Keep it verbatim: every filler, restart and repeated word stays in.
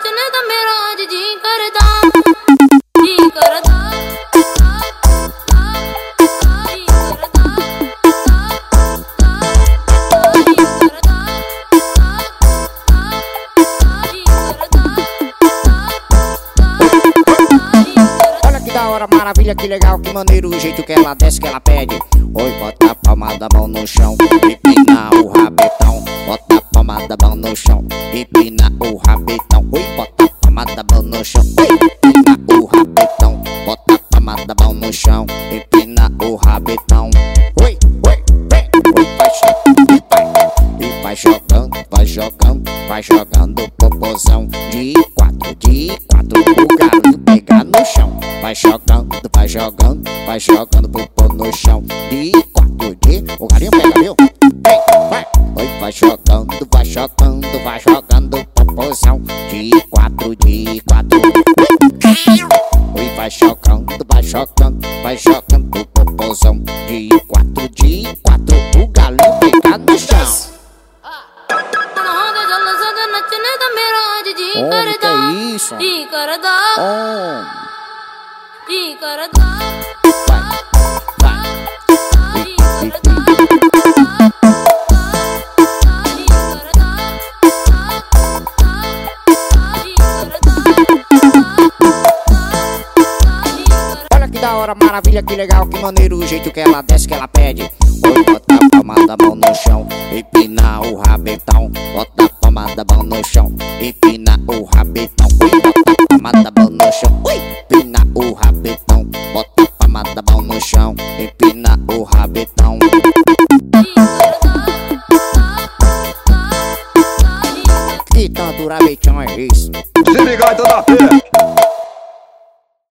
नचने तो मेरा अज जी करदा जी करदा Maravilha, que legal, que maneiro o jeito que ela desce, que ela pede. Oi, bota a palma da mão no chão, empina o rabetão. Bota a palma da mão no chão, empina o rabetão. Oi, bota a palma da mão no chão, oi, empina o rabetão. Bota a palma da mão no chão, empina o rabetão. Oi, oi, vem, oi, vai, e vai, e vai jogando, vai jogando, vai jogando popozão. De quatro, de quatro, o galinho pega no chão. Vai jogando, vai jogando, vai jogando popô no chão. De quatro, de o galinho pega, viu? Vem, vai, oi, vai jogando, vai jogando, vai jogando popozão. De quatro, de quatro, oi, vai jogando, vai jogando, vai jogando popozão. De quatro, de quatro, o galinho pega no chão. Oh, que é isso? जी करदा Oh, जी करदा vai, vai, olha que da hora, maravilha, que legal, que maneiro o jeito que ela desce, que ela pede. Oi, bota a palma da mão no chão, empina o rabetão. Bota a palma da mão no chão, empina o rabetão. Oi, bota a palma da mão no chão, oi, empina o rabetão. Bota a palma da mão no chão, empina o rabetão. Que tanto rabetão é isso? Se liga, então dá